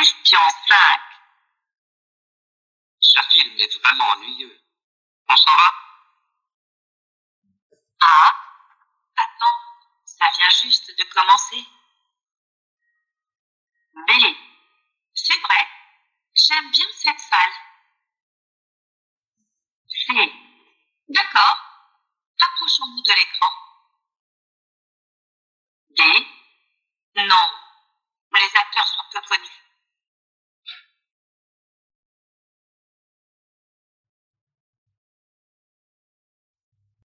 Question 5. Ce film est vraiment ennuyeux. On s'en va? A. Attends, ça vient juste de commencer. B. C'est vrai, j'aime bien cette salle. C. D'accord, approchons-nous de l'écran. D.